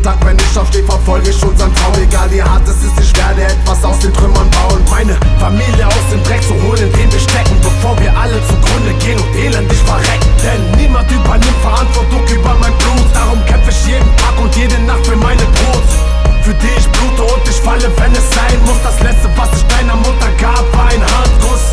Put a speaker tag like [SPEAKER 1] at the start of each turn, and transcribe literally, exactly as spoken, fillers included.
[SPEAKER 1] jeden Tag, wenn ich aufsteh, verfolge ich unseren Traum. Egal wie hart es ist, ich werde etwas aus den Trümmern bauen. Meine Familie aus dem Dreck zu holen,